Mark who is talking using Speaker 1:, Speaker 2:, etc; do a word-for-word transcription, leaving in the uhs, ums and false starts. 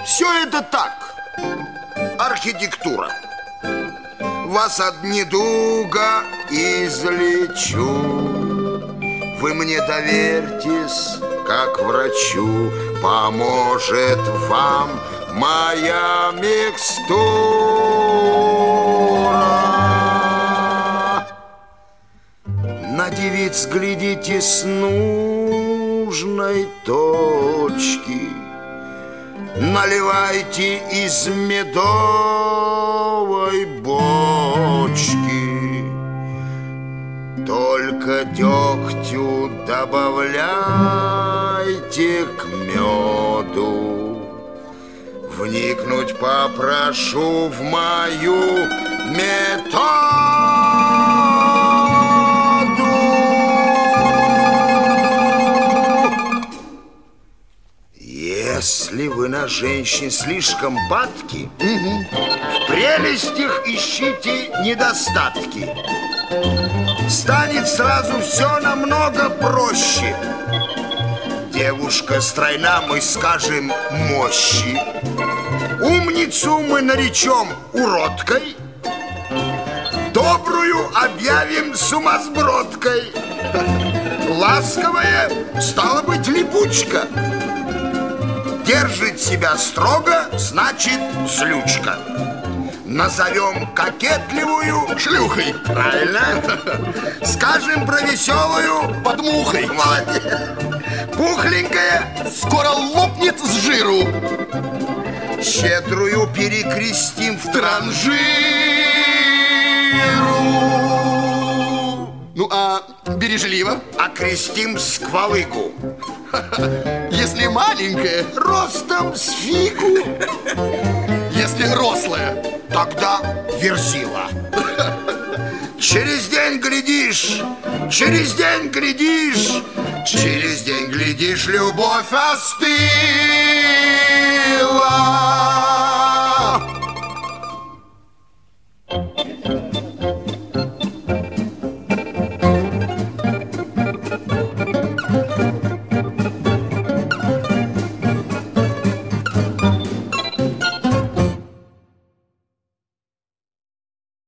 Speaker 1: Все это так, архитектура. Вас от недуга излечу. Вы мне доверьтесь, как врачу, поможет вам моя микстура. На девиц глядите с нужной точки, наливайте из медовой бочки. Только дегтю добавляйте к меду. Вникнуть попрошу в мою методу. Если вы на женщин слишком падки, угу, в прелестях ищите недостатки. Станет сразу все намного проще. Девушка стройна, мы скажем мощи. Умницу мы наречем уродкой, добрую объявим сумасбродкой. Ласковая стала быть липучка. Держит себя строго, значит злючка. Назовем кокетливую шлюхой. Правильно. Скажем про веселую подмухой. Молодец. Пухленькая скоро лопнет с жиру. Щедрую перекрестим в транжиру.
Speaker 2: Ну, а бережливо?
Speaker 1: Окрестим сквалыгу.
Speaker 2: Если маленькая,
Speaker 1: ростом с фигу.
Speaker 2: Если рослая,
Speaker 1: тогда верзила. Через день глядишь, через день глядишь, через день глядишь, любовь остыла.